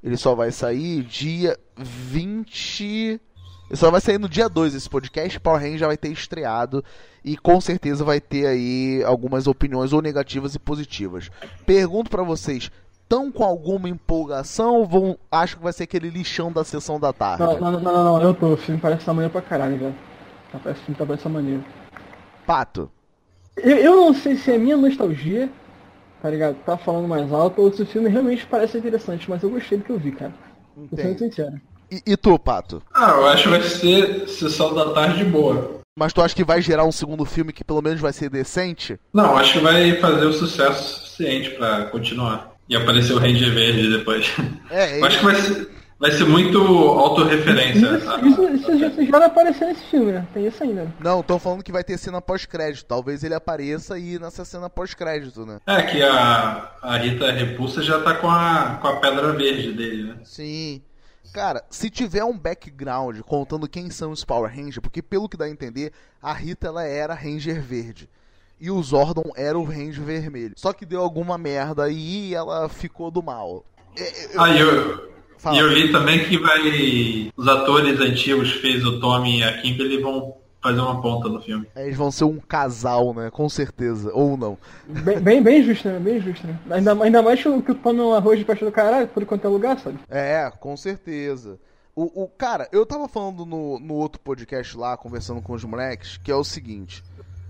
S1: Ele só vai sair dia vinte... Ele só vai sair no dia dois esse podcast. Power Rangers já vai ter estreado. E com certeza vai ter aí algumas opiniões ou negativas e positivas. Pergunto pra vocês, estão com alguma empolgação ou vão, acho que vai ser aquele lixão da sessão da tarde?
S2: Não, não, não, não, não, eu tô. O filme parece essa maneira pra caralho, velho. Parece que o filme tá dessa maneira.
S1: Pato.
S2: Eu, eu não sei se é minha nostalgia, tá ligado? Tá falando mais alto, ou se o filme realmente parece interessante, mas eu gostei do que eu vi, cara. Tô sendo sincero.
S1: E, e tu, Pato?
S3: Ah, eu acho que vai ser sessão da tarde boa.
S1: Mas tu acha que vai gerar um segundo filme que pelo menos vai ser decente?
S3: Não, acho que vai fazer o sucesso suficiente pra continuar. E aparecer o Ranger Verde depois.
S1: É,
S3: eu acho que vai ser, vai ser muito autorreferência.
S2: Isso, isso, isso, isso já vai aparecer nesse filme, né? Tem isso ainda.
S1: Não, estão falando que vai ter cena pós-crédito. Talvez ele apareça e ir nessa cena pós-crédito, né?
S3: É, que a, a Rita Repulsa já tá com a, com a pedra verde dele, né?
S1: Sim. Cara, se tiver um background contando quem são os Power Rangers, porque pelo que dá a entender, a Rita ela era Ranger Verde. E o Zordon era o Ranger Vermelho. Só que deu alguma merda aí e ela ficou do mal.
S3: Eu... Ah, eu, e eu li também que vai... Os atores antigos que fez o Tommy e a Kimberly vão fazer uma ponta no filme.
S1: É, eles vão ser um casal, né? Com certeza. Ou não.
S2: Bem, bem, bem justo, né? Bem justo, né? Ainda, ainda mais que o, que o Tommy é um arroz de peixe do caralho, por quanto é lugar, sabe?
S1: É, com certeza. O, o, cara, eu tava falando no, no outro podcast lá, conversando com os moleques, que é o seguinte...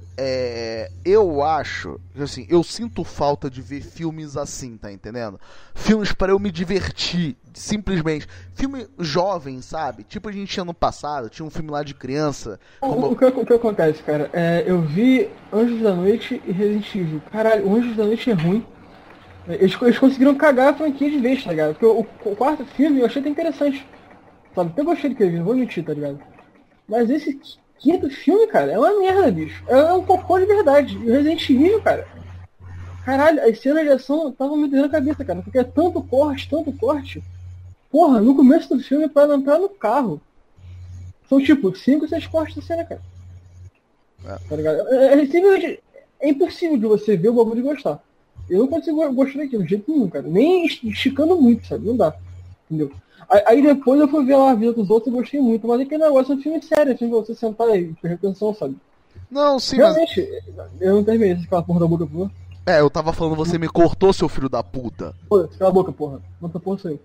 S1: É, eu acho, assim, eu sinto falta de ver filmes assim, tá entendendo? Filmes para eu me divertir, simplesmente. Filme jovem, sabe? Tipo a gente tinha no passado, tinha um filme lá de criança. Como...
S2: O, o, que, o que acontece, cara? É, eu vi Anjos da Noite e Resident Evil. Caralho, Anjos da Noite é ruim. Eles, eles conseguiram cagar a franquia de vez, tá ligado? Porque o, o quarto filme eu achei até interessante. Sabe? Eu gostei do que eu vi, não vou mentir, tá ligado? Mas esse quinto filme, cara, é uma merda, bicho. É um cocô de verdade. E o Resident Evil, cara. Caralho, as cenas de ação estavam me dando a cabeça, cara. Porque é tanto corte, tanto corte. Porra, no começo do filme, pra ela entrar no carro, são tipo cinco, seis cortes de cena, cara. É. Tá ligado? É, é, simplesmente é impossível de você ver o bagulho e gostar. Eu não consigo gostar daquilo, de jeito nenhum, cara. Nem esticando muito, sabe? Não dá. Entendeu? Aí depois eu fui ver lá a vida dos outros e gostei muito, mas aquele negócio é um filme sério, assim, pra você sentar e ter retenção, sabe?
S1: Não, sim,
S2: realmente,
S1: mas...
S2: eu não terminei, você cala a porra da boca, porra.
S1: É, eu tava falando, você me cortou, seu filho da puta.
S2: Pô, cala a boca, porra. Manda porra sou eu.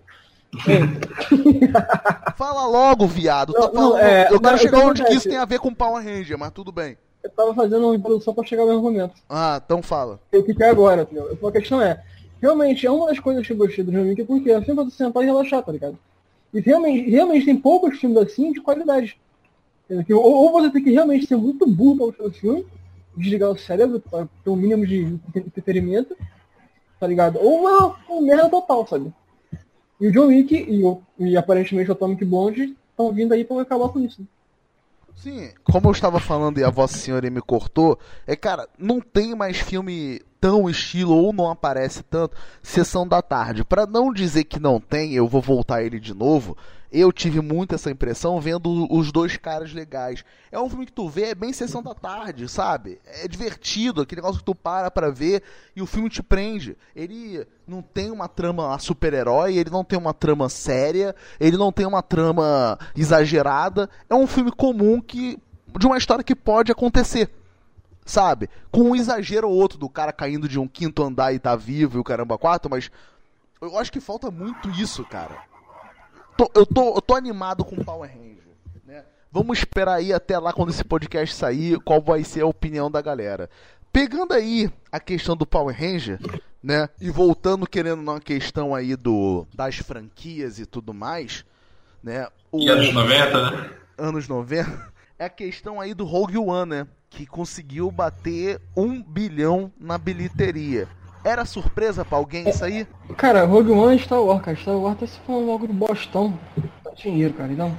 S1: Fala logo, viado.
S2: Não,
S1: tá falando...
S2: não, é,
S1: eu quero
S2: mas,
S1: chegar onde
S2: acontece?
S1: que isso tem a ver com Power Ranger, mas tudo bem.
S2: Eu tava fazendo uma introdução pra chegar ao mesmo momento.
S1: Ah, então fala.
S2: O que é agora, entendeu? A questão é, realmente, é uma das coisas que eu gostei do John Wick, porque é sempre você sentar e relaxar, tá ligado? E realmente, realmente tem poucos filmes assim de qualidade. Ou, ou você tem que realmente ser muito burro pra gostar do filme, desligar o cérebro pra ter um mínimo de entretenimento, tá ligado? Ou uma, uma merda total, sabe? E o John Wick e, o, e aparentemente o Atomic Blonde estão vindo aí pra acabar com isso.
S1: Sim, como eu estava falando e a Vossa Senhora me cortou, é, cara, não tem mais filme tão estilo ou não aparece tanto Sessão da Tarde. Pra não dizer que não tem, eu vou voltar ele de novo. Eu tive muito essa impressão vendo os dois caras legais. É um filme que tu vê, é bem Sessão da Tarde, sabe? É divertido, aquele negócio que tu para pra ver e o filme te prende. Ele não tem uma trama super-herói, ele não tem uma trama séria, ele não tem uma trama exagerada. É um filme comum que, de uma história que pode acontecer, sabe? Com um exagero ou outro do cara caindo de um quinto andar e tá vivo e o caramba quatro, mas eu acho que falta muito isso, cara. Tô, eu, tô, eu tô animado com Power Ranger, né? Vamos esperar aí até lá quando esse podcast sair, qual vai ser a opinião da galera. Pegando aí a questão do Power Ranger, né? E voltando querendo na questão aí do, das franquias e tudo mais, né? O,
S3: e anos noventa, né?
S1: Anos noventa. É a questão aí do Rogue One, né? Que conseguiu bater um bilhão na bilheteria. Era surpresa pra alguém isso aí?
S2: Cara, Rogue One é Star Wars, cara. Star Wars tá se falando logo do Bostão. Tá dinheiro, cara. Então...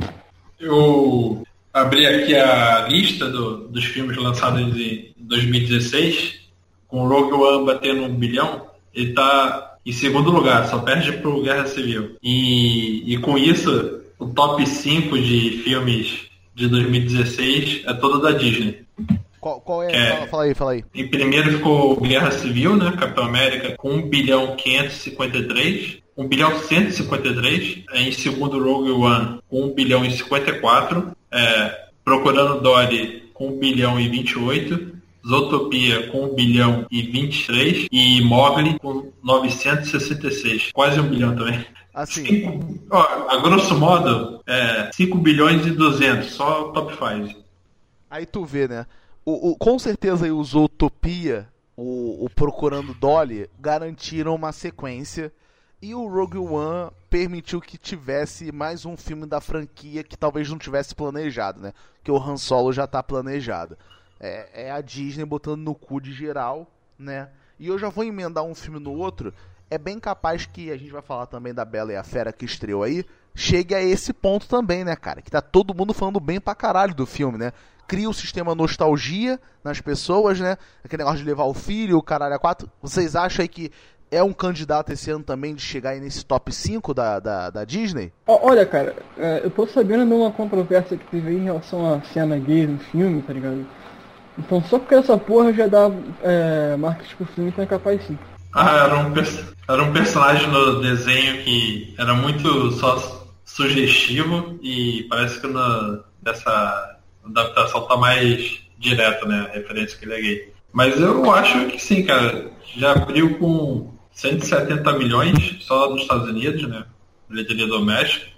S3: Eu abri aqui a lista do, dos filmes lançados em dois mil e dezesseis. Com o Rogue One batendo um bilhão. Ele tá em segundo lugar, só perde pro Guerra Civil. E, e com isso, o top cinco de filmes de dois mil e dezesseis é todo da Disney.
S1: Qual, qual é?
S3: é?
S1: Fala, fala aí, fala aí.
S3: Em primeiro ficou Guerra Civil, né? Capitão América, com um bilhão quinhentos e cinquenta e três. um bilhão cento e cinquenta e três. Em segundo, Rogue One, com um bilhão e cinquenta e quatro. É, Procurando Dory, com um bilhão e vinte e oito. Zootopia, com um bilhão e vinte e três. E Mowgli, com novecentos e sessenta e seis. Quase um bilhão também.
S1: Assim.
S3: Cinco, ó, a grosso modo, é cinco bilhões e duzentos. Só o top cinco.
S1: Aí tu vê, né? O, o, com certeza aí o Zootopia, o, o Procurando Dolly, garantiram uma sequência. E o Rogue One permitiu que tivesse mais um filme da franquia que talvez não tivesse planejado, né? Que o Han Solo já tá planejado. É, é a Disney botando no cu de geral, né? E eu já vou emendar um filme no outro. É bem capaz que a gente vai falar também da Bela e a Fera que estreou aí. Chegue a esse ponto também, né, cara? Que tá todo mundo falando bem pra caralho do filme, né? Cria o sistema nostalgia nas pessoas, né? Aquele negócio de levar o filho, o caralho a quatro. Vocês acham aí que é um candidato esse ano também de chegar aí nesse top cinco da, da, da Disney?
S2: Olha, cara, eu tô sabendo de uma controvérsia que teve aí em relação à cena gay no filme, tá ligado? Então só porque essa porra já dá é, marketing pro filme, então é capaz sim.
S3: Ah, era um, era um personagem no desenho que era muito só sugestivo e parece que na, nessa adaptação tá mais direto, né? A referência que ele é gay. Mas eu acho que sim, cara. Já abriu com cento e setenta milhões só nos Estados Unidos, né? Bilheteria doméstica.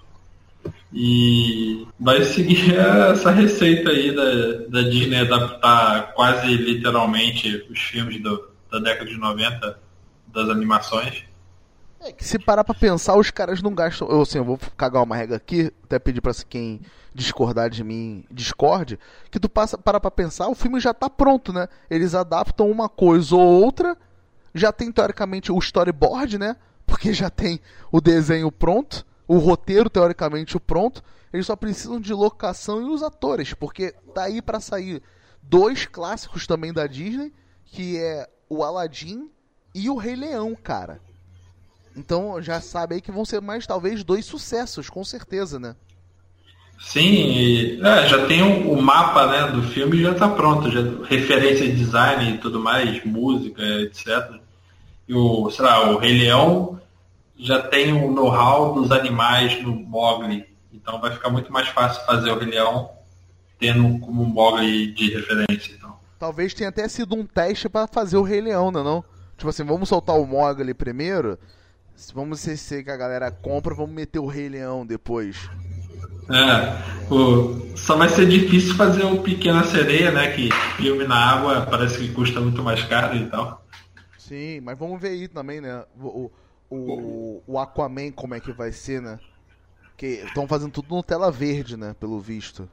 S3: E vai seguir essa receita aí da, da Disney adaptar quase literalmente os filmes do, da década de noventa das animações.
S1: É que se parar pra pensar, os caras não gastam. Eu, assim, eu vou cagar uma regra aqui, até pedir pra quem discordar de mim, discorde. Que tu passa, para pra pensar, o filme já tá pronto, né? Eles adaptam uma coisa ou outra, já tem teoricamente o storyboard, né? Porque já tem o desenho pronto, o roteiro teoricamente pronto. Eles só precisam de locação e os atores, porque tá aí pra sair dois clássicos também da Disney, que é o Aladdin e o Rei Leão, cara. Então já sabe aí que vão ser mais talvez dois sucessos, com certeza, né?
S3: Sim, e, é, já tem o, o mapa, né, do filme já tá pronto, já, referência de design e tudo mais, música, etcétera. E o, sei lá, o Rei Leão já tem o know-how dos animais no Mowgli, então vai ficar muito mais fácil fazer o Rei Leão tendo como um Mowgli de referência. Então.
S1: Talvez tenha até sido um teste para fazer o Rei Leão, né, não? Tipo assim, vamos soltar o Mowgli primeiro, vamos ser que a galera compra, vamos meter o Rei Leão depois.
S3: É, o, só vai ser difícil fazer o Pequena Sereia, né, que filme na água parece que custa muito mais caro e tal.
S1: Sim, mas vamos ver aí também, né, o, o, o Aquaman como é que vai ser, né, que estão fazendo tudo no tela verde, né, pelo visto.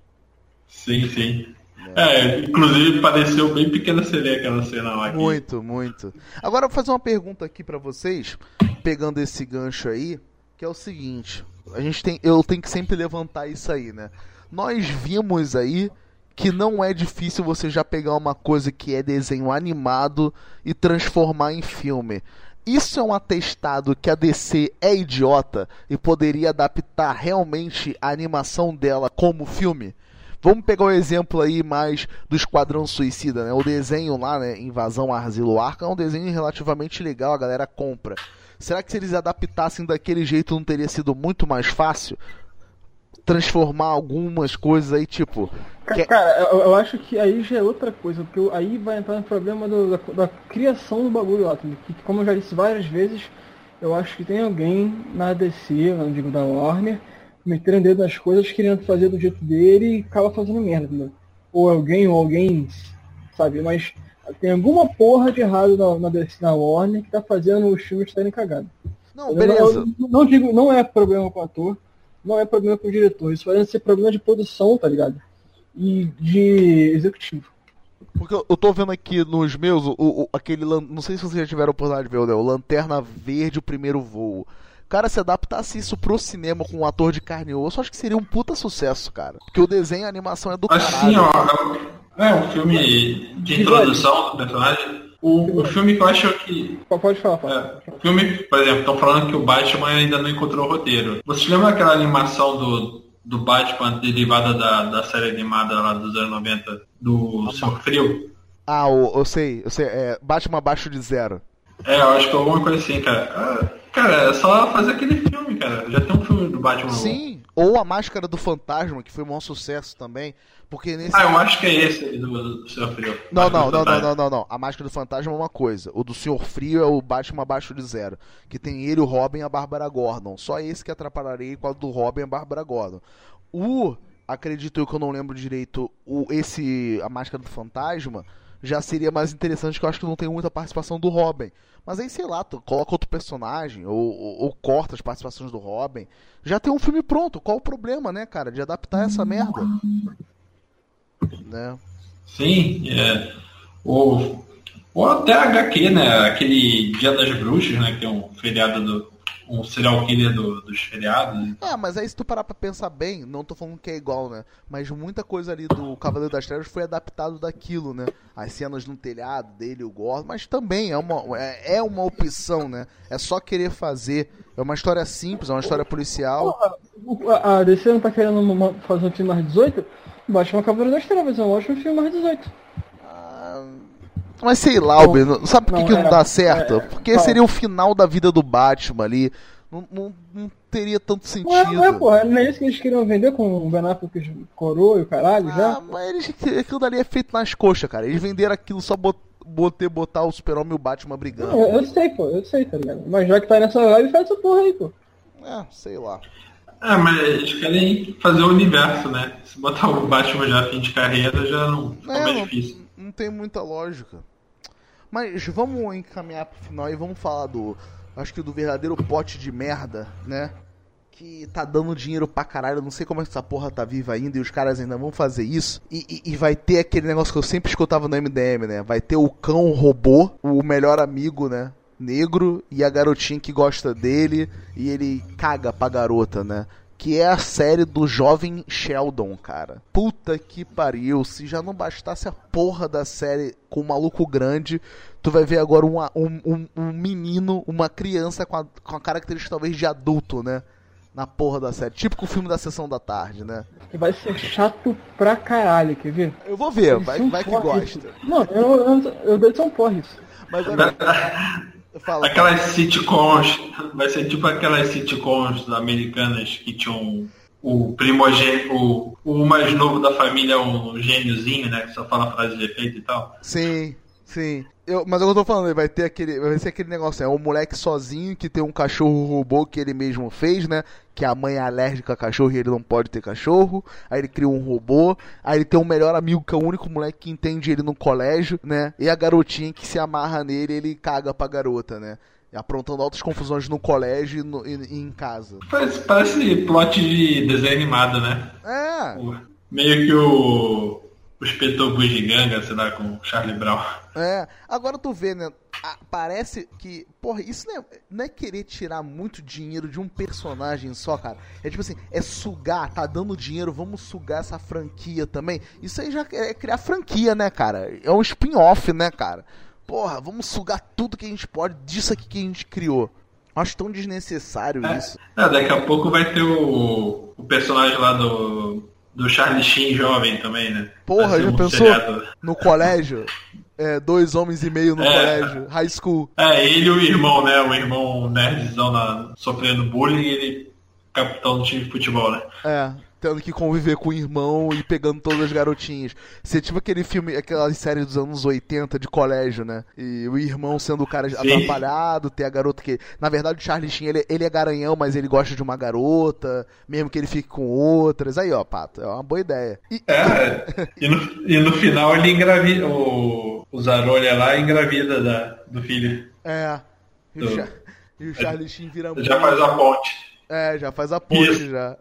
S3: Sim, sim. É, inclusive pareceu bem Pequena Sereia aquela cena lá. Aqui.
S1: Muito, muito. Agora eu vou fazer uma pergunta aqui pra vocês, pegando esse gancho aí, que é o seguinte, a gente tem, eu tenho que sempre levantar isso aí, né? Nós vimos aí que não é difícil você já pegar uma coisa que é desenho animado e transformar em filme. Isso é um atestado que a D C é idiota e poderia adaptar realmente a animação dela como filme? Vamos pegar o exemplo aí mais do Esquadrão Suicida, né? O desenho lá, né? Invasão Asilo Arkham é um desenho relativamente legal, a galera compra. Será que se eles adaptassem daquele jeito não teria sido muito mais fácil? Transformar algumas coisas aí, tipo...
S2: Cara, que... cara eu, eu acho que aí já é outra coisa, porque aí vai entrar no problema do, da, da criação do bagulho lá. Que, como eu já disse várias vezes, eu acho que tem alguém na D C, não digo da Warner, metendo o dedo nas coisas, querendo fazer do jeito dele e acaba fazendo merda, entendeu? Ou alguém, ou alguém, sabe? Mas tem alguma porra de errado na, na D C, na Warner, que tá fazendo os filmes estarem cagados.
S1: Não, beleza.
S2: Eu, eu, não digo, não é problema com o ator, não é problema com o diretor, isso vai ser problema de produção, tá ligado? E de executivo.
S1: Porque eu tô vendo aqui nos meus, o, o, aquele, não sei se vocês já tiveram a oportunidade de ver, né? O Lanterna Verde, o Primeiro Voo. Cara, se adaptasse isso pro cinema com um ator de carne e osso, eu acho que seria um puta sucesso, cara. Porque o desenho e a animação é do caralho.
S3: Assim, ó, é um filme de introdução do personagem. O, o filme que eu acho que...
S2: Pode falar, pode.
S3: É, o filme, por exemplo, estão falando que o Batman ainda não encontrou o roteiro. Você lembra aquela animação do, do Batman derivada da, da série animada lá dos anos noventa, do Senhor Frio?
S1: Ah, eu, eu sei, eu sei, é Batman abaixo de zero.
S3: É, eu acho que é alguma coisa assim, cara. Ah, cara, é só fazer aquele filme, cara. Já tem um filme do Batman.
S1: Sim, ou A Máscara do Fantasma, que foi um maior sucesso também. Porque nesse...
S3: Ah, eu acho que é esse do, do Senhor Frio.
S1: Não, não, não, não, não, não, não. A Máscara do Fantasma é uma coisa. O do Senhor Frio é o Batman abaixo de zero. Que tem ele, o Robin e a Bárbara Gordon. Só esse que atrapalharia com a do Robin e a Bárbara Gordon. O, acredito eu que eu não lembro direito, o, esse, A Máscara do Fantasma, já seria mais interessante, que eu acho que não tem muita participação do Robin. Mas aí, sei lá, tu coloca outro personagem, ou, ou, ou corta as participações do Robin. Já tem um filme pronto. Qual o problema, né, cara, de adaptar essa merda? Né?
S3: Sim, é. Ou, ou até agá quê, né? Aquele Dia das Bruxas, né? Que é um feriado do. Um serial killer do, dos feriados.
S1: É, mas aí se tu parar pra pensar bem, não tô falando que é igual, né? Mas muita coisa ali do Cavaleiro das Trevas foi adaptado daquilo, né? As cenas no telhado dele, o Gordon, mas também é uma, é, é uma opção, né? É só querer fazer. É uma história simples, é uma história policial.
S2: A D C não tá querendo uma, fazer um filme mais dezoito? Batman Cavaleiro das Trevas é um ótimo filme mais dezoito.
S1: Ah, mas sei lá, Albino, sabe por que,
S2: não,
S1: que não
S2: é,
S1: dá certo?
S2: é,
S1: Porque
S2: fala.
S1: seria o final da vida do Batman ali. Não, não, não teria tanto sentido.
S2: Não é, não é, porra, não é isso que eles queriam vender com o Ben Affleck coroa e o caralho,
S1: ah,
S2: já?
S1: mas eles, aquilo dali é feito nas coxas, cara. Eles venderam aquilo só bot, botar, botar o Super-Homem e o Batman brigando.
S2: Não, eu, eu sei, pô, eu sei, tá ligado? Mas já que tá nessa vibe, faz essa porra aí, pô.
S1: É, sei lá.
S3: Ah, mas eles querem fazer o universo, né? Se botar o Batman já a fim de carreira, já não fica
S1: É,
S3: mais
S1: não,
S3: difícil.
S1: não tem muita lógica. Mas vamos encaminhar pro final e vamos falar do... Acho que do verdadeiro pote de merda, né? Que tá dando dinheiro pra caralho. Eu não sei como essa porra tá viva ainda e os caras ainda vão fazer isso. E, e, e vai ter aquele negócio que eu sempre escutava no M D M, né? Vai ter o cão robô, o melhor amigo, né? Negro, e a garotinha que gosta dele e ele caga pra garota, né? Que é a série do Jovem Sheldon, cara. Puta que pariu. Se já não bastasse a porra da série com o maluco grande, tu vai ver agora uma, um, um, um menino, uma criança com a, com a característica talvez de adulto, né? Na porra da série. Típico filme da Sessão da Tarde, né?
S2: Que vai ser chato pra caralho, quer ver?
S1: Eu vou ver,
S2: Eles
S1: vai,
S2: são
S1: vai que
S2: porra
S1: gosta.
S2: isso. Não, eu, eu, eu dei são porra isso.
S1: Mas olha, fala,
S3: Aquelas sitcoms, vai ser tipo aquelas sitcoms americanas que tinham o primogênito, o, o mais novo da família, um gêniozinho, né? Que só fala frase de efeito e tal.
S1: Sim, sim. Eu, mas eu tô falando, vai ter aquele. Vai ser aquele negócio, é um moleque sozinho que tem um cachorro robô que ele mesmo fez, né? Que a mãe é alérgica a cachorro e ele não pode ter cachorro. Aí ele cria um robô. Aí ele tem um melhor amigo que é o único moleque que entende ele no colégio, né? E a garotinha que se amarra nele, ele caga pra garota, né? Aprontando altas confusões no colégio e, no, e, e em casa.
S3: Parece, parece plot de desenho animado, né?
S1: É.
S3: O, meio que o. O Inspetor Bugiganga, sei lá, com o Charlie Brown.
S1: É, agora tu vê, né? Ah, parece que, porra, isso não é, não é querer tirar muito dinheiro de um personagem só, cara. É tipo assim, é sugar, tá dando dinheiro, vamos sugar essa franquia também. Isso aí já é criar franquia, né, cara? É um spin-off, né, cara? Porra, vamos sugar tudo que a gente pode disso aqui que a gente criou. Acho tão desnecessário
S3: é,
S1: isso.
S3: É, daqui a pouco vai ter o, o personagem lá do, do Charlie Sheen jovem também, né?
S1: Porra, já
S3: um
S1: pensou?
S3: seriado.
S1: No colégio? É, dois homens e meio no
S3: É.
S1: colégio, high school.
S3: É, ele e o irmão, né? O irmão nerdzão lá, sofrendo bullying e ele capitão do time de futebol, né?
S1: É, tendo que conviver com o irmão e pegando todas as garotinhas. Ser tipo aquele filme, aquela série dos anos oitenta de colégio, né? E o irmão sendo o cara
S3: Sim.
S1: atrapalhado, ter a garota que... Na verdade o Charlie Sheen, ele, ele é garanhão, mas ele gosta de uma garota, mesmo que ele fique com outras. Aí, ó, Pato, é uma boa ideia. E...
S3: É, e no, e no final ele engravida, o, o Zarolha lá engravida da, do filho.
S1: É, e o,
S3: Do-
S1: Char... e o Charlie Sheen vira...
S3: Já faz a ponte.
S1: É, já faz a ponte
S3: Isso.
S1: já.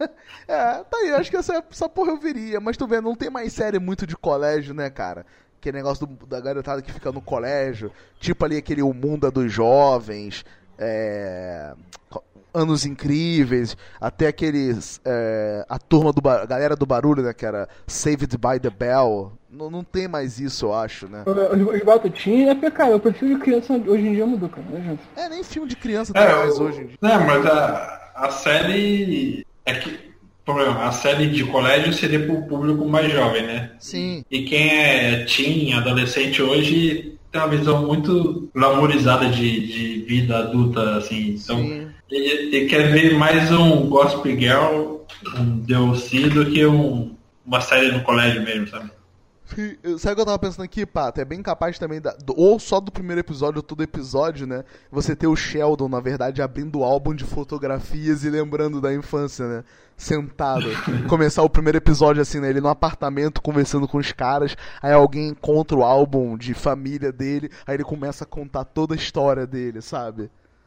S1: É, tá aí, acho que essa, essa porra eu viria. Mas tu vê, não tem mais série muito de colégio, né, cara? Aquele negócio do- da garotada que fica no colégio. Tipo ali aquele O Mundo é dos Jovens. É... Anos Incríveis. Até aqueles... É... A turma do... Ba- A galera do barulho, né, que era Saved by the Bell. Não, não tem mais isso, eu acho, né?
S2: Os, os batutinhos é porque, cara, eu prefiro criança hoje em dia mudou, cara, não adianta.
S1: É, nem filme de criança tem
S3: É,
S1: mais
S3: o-
S1: hoje em dia.
S3: Não, mas a, a série. É que. Problema, a série de colégio seria pro público mais jovem, né?
S1: Sim.
S3: E quem é teen, adolescente hoje, tem uma visão muito glamourizada de, de vida adulta, assim. Então, ele, ele quer ver mais um Gossip Girl, um D L C, do que um, uma série no colégio mesmo, sabe?
S1: Sabe o que eu tava pensando aqui, Pato? É bem capaz também, da, do, ou só do primeiro episódio, ou todo episódio, né? Você ter o Sheldon, na verdade, abrindo o álbum de fotografias e lembrando da infância, né? Sentado. Começar o primeiro episódio assim, né? Ele no apartamento conversando com os caras, aí alguém encontra o álbum de família dele, aí ele começa a contar toda a história dele, sabe?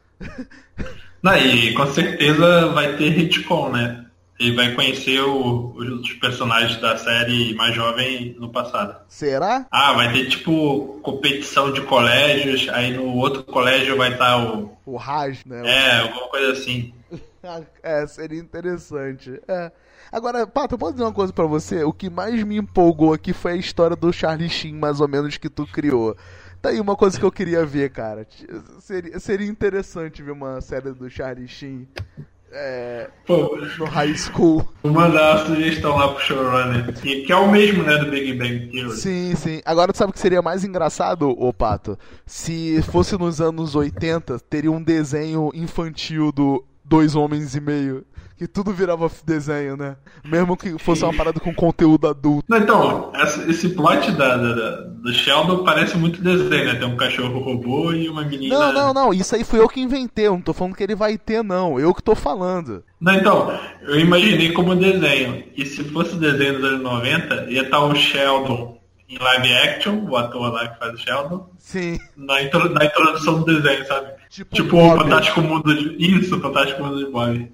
S3: Não, e com certeza vai ter retcon, né? Ele vai conhecer o, os personagens da série mais jovem no passado.
S1: Será?
S3: Ah, vai ter tipo competição de colégios, aí no outro colégio vai estar o...
S1: O Raj, né?
S3: É, alguma coisa assim.
S1: É, seria interessante. É. Agora, Pato, eu posso dizer uma coisa pra você? O que mais me empolgou aqui foi a história do Charlie Sheen, mais ou menos, que tu criou. Tá aí uma coisa que eu queria ver, cara. Seria, seria interessante ver uma série do Charlie Sheen. É,
S3: Pô,
S1: no high school.
S3: Vou mandar a sugestão lá pro showrunner, que, que é o mesmo, né, do Big Bang Theory.
S1: Sim, sim. Agora tu sabe o que seria mais engraçado, ô Pato? Se fosse nos anos oitenta, teria um desenho infantil do Dois Homens e Meio. Que tudo virava desenho, né? Mesmo que fosse uma parada com conteúdo adulto.
S3: Não, então, essa, esse plot da, da, da, do Sheldon parece muito desenho, né? Tem um cachorro robô e uma menina...
S1: Não, não, não. Isso aí fui eu que inventei. Eu não tô falando que ele vai ter, não. Eu que tô falando.
S3: Não, então, eu imaginei como desenho. E se fosse desenho dos anos noventa, ia estar o Sheldon em live action, o ator lá que faz o Sheldon.
S1: Sim.
S3: Na, intro, na introdução do desenho, sabe?
S1: Tipo,
S3: tipo o Fantástico Mundo de... Isso, o Fantástico Mundo de Bob.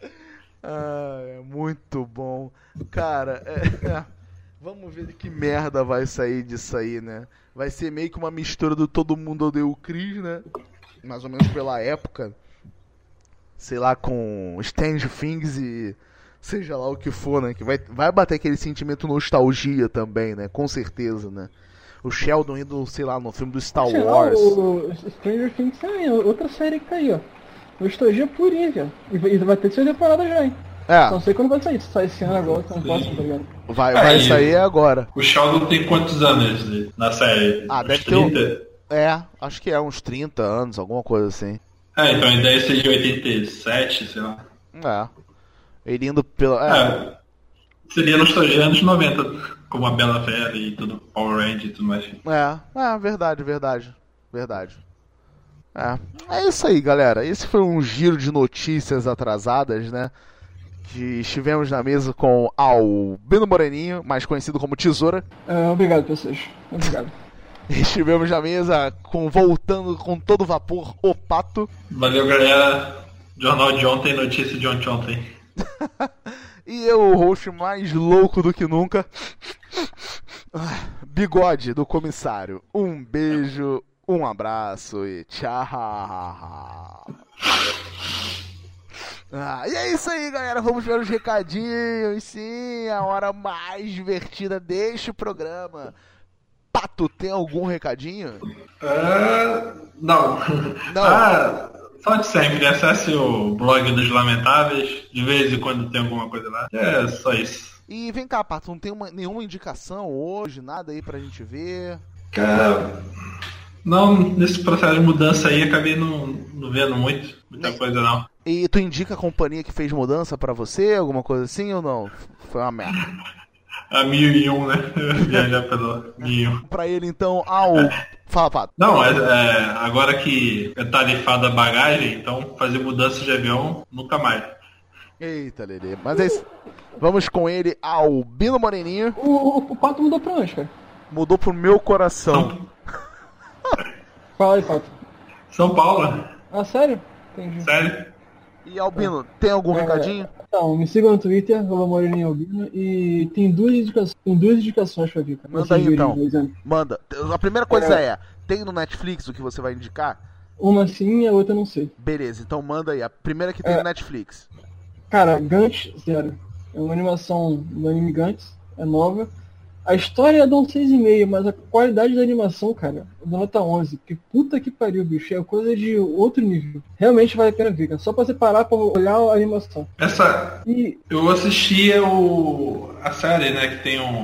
S1: Ah, é muito bom. Cara, é, é, vamos ver que merda vai sair disso aí, né? Vai ser meio que uma mistura do Todo Mundo Odeia o Chris, né? Mais ou menos pela época. Sei lá, com Stranger Things e seja lá o que for, né? Que vai, vai bater aquele sentimento nostalgia também, né? Com certeza, né? O Sheldon indo, sei lá, no filme do Star
S2: sei
S1: Wars.
S2: Lá, o Stranger Things tá aí, outra série que tá aí, ó. Nostalgia purinha, cara. E vai ter segunda temporada já, hein?
S1: É.
S2: Não sei quando vai sair. Se sai esse ano agora, então próximo, tá ligado?
S1: Vai, vai
S3: Aí,
S1: sair agora.
S3: O Sheldon tem quantos anos na série?
S1: Ah,
S3: uns
S1: deve
S3: trinta?
S1: ter um... É, acho que é uns trinta anos, alguma coisa assim.
S3: É, então a ideia seria de oitenta e sete, sei lá.
S1: É. Ele indo pela... É.
S3: É. Seria nostalgia anos noventa, como a Bela Fera e tudo, Power Rangers e tudo mais.
S1: É, é, verdade, verdade. Verdade. É. É isso aí, galera. Esse foi um giro de notícias atrasadas, né? Que estivemos na mesa com Albino Moreninho, mais conhecido como Tesoura.
S2: É, obrigado, pessoas. Obrigado.
S1: Estivemos na mesa com, voltando com todo vapor, o Pato.
S3: Valeu, galera. Jornal de ontem, notícia de ontem ontem.
S1: E eu, o host mais louco do que nunca, Bigode do Comissário. Um beijo, um abraço e tchau. Ah, e é isso aí, galera. Vamos ver os recadinhos. Sim, a hora mais divertida deste programa. Pato, tem algum recadinho?
S3: Uh, não.
S1: Não.
S3: Ah, só de sempre. Acesse o blog dos Lamentáveis. De vez em quando tem alguma coisa lá. É só isso.
S1: E vem cá, Pato, não tem uma, nenhuma indicação hoje, nada aí pra gente ver?
S3: Cara, não, nesse processo de mudança aí acabei não, não vendo muito, muita coisa não.
S1: E tu indica a companhia que fez mudança pra você, alguma coisa assim ou não? Foi uma merda.
S3: A mil e um, né? Viajar pelo mil e um.
S1: Pra ele então, ao... É. Fala, Pato.
S3: Não, é, é, agora que é tarifada a bagagem, então fazer mudança de avião nunca mais.
S1: Eita, Lelê. Mas é isso. Vamos com ele, Albino Moreninho.
S2: O, o, o Pato mudou pra onde, cara?
S1: Mudou pro meu coração.
S3: São,
S2: Fala aí, Pato.
S3: São Paulo.
S2: Ah, sério? Entendi.
S3: Sério?
S1: E Albino, tem algum
S2: É,
S1: recadinho?
S2: Então, me sigam no Twitter, arroba Moreninho Albino, e tem duas indicações, tem duas indicações pra vir, cara.
S1: Manda aí
S2: Vocês
S1: então.
S2: verem, por exemplo.
S1: Manda. A primeira coisa é, tem no Netflix o que você vai indicar?
S2: Uma sim e a outra eu não sei.
S1: Beleza, então manda aí. A primeira que tem
S2: É.
S1: no Netflix.
S2: Cara, Gantz Zero. É uma animação do anime Gantz, é nova. A história é de um seis e meio, mas a qualidade da animação, cara, é da nota onze. Porque puta que pariu, bicho, é coisa de outro nível. Realmente vale a pena ver, cara. Só pra você parar pra olhar a animação.
S3: Essa.
S2: E
S3: Eu assistia o. A série, né? Que tem um.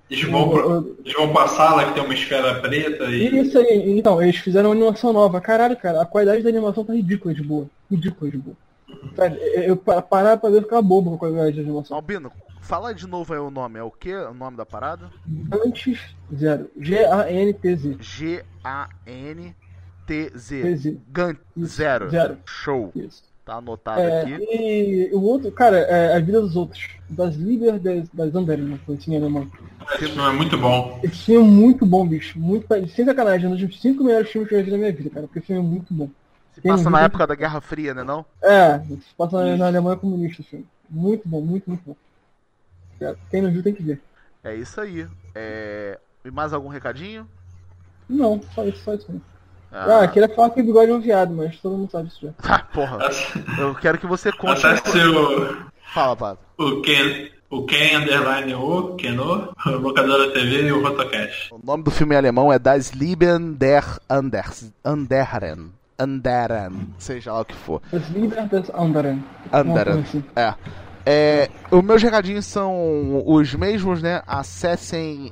S3: Eles vão, pro, eles vão pra sala que tem uma esfera preta e...
S2: Isso aí, então, eles fizeram uma animação nova. Caralho, cara, a qualidade da animação tá ridícula de boa. Ridícula de boa. Cara, eu parar pra ver ficar bobo com a qualidade da animação.
S1: Albino, fala de novo aí o nome. É o que? O nome da parada?
S2: Gantz Zero. G A N T Z.
S1: G A N T Z. Gantz Zero.
S2: Zero.
S1: Show.
S2: Isso.
S1: Tá anotado
S2: é,
S1: aqui.
S2: E o outro, cara, é a vida dos outros. Das Liber das, das Anderin, foi assim, alemão.
S3: Esse filme é muito bom.
S2: Esse filme é muito bom, bicho. Muito, sem sacanagem, um dos cinco melhores filmes que eu já vi na minha vida, cara. Porque o filme é muito bom.
S1: Se passa na época da Guerra Fria, né não?
S2: É, se passa na, na Alemanha comunista o filme. Muito bom, muito, muito bom. Quem não viu tem que ver.
S1: É isso aí. É... E mais algum recadinho?
S2: Não, só isso, só isso mesmo.
S1: Ah,
S2: ah queria falar que o bigode é um viado, mas todo mundo sabe isso já.
S1: Ah, porra. Eu quero que você conte.
S3: Acesse o...
S1: Fala, Pato.
S3: O Ken, o Ken Underline O, Keno, o Locadora T V e o Rotocast.
S1: O nome do filme em alemão é Das Leben der Anders, Anderen. Anderen, seja lá o que for.
S2: Das Lieben des Anderen.
S1: Anderen,
S2: Assim.
S1: é. É, os meus recadinhos são os mesmos, né? Acessem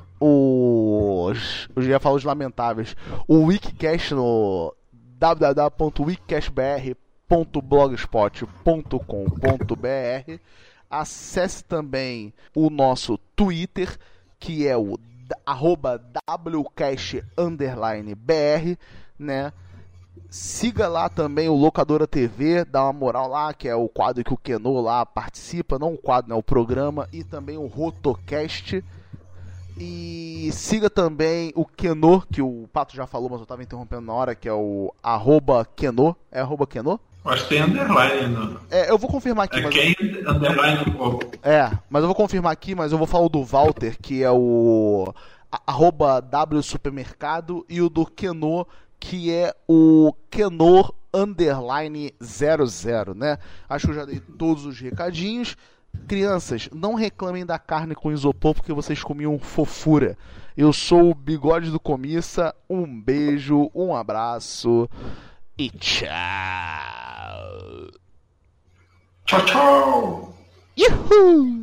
S1: os... Eu já ia falar os lamentáveis. O Wikicast no w w w ponto wikicastbr ponto blogspot ponto com ponto b r. Acesse também o nosso Twitter, que é o arroba wcast underline br, né? Siga lá também o Locadora T V, dá uma moral lá, que é o quadro que o Keno lá participa, não o quadro, né, o programa, e também o Rotocast. E siga também o Keno, que o Pato já falou, mas eu tava interrompendo na hora, que é o arroba Keno. É arroba Keno?
S3: Acho que tem underline, não.
S1: É, eu vou confirmar aqui.
S3: É
S1: mas
S3: quem
S1: eu...
S3: underline o
S1: É, mas eu vou confirmar aqui, mas eu vou falar o do Walter, que é o arroba W Supermercado, e o do Keno, que é o Kenor underline zero zero, né? Acho que eu já dei todos os recadinhos. Crianças, não reclamem da carne com isopor porque vocês comiam fofura. Eu sou o Bigode do Comissa. Um beijo, um abraço e tchau.
S3: Tchau, tchau!
S1: Uhul!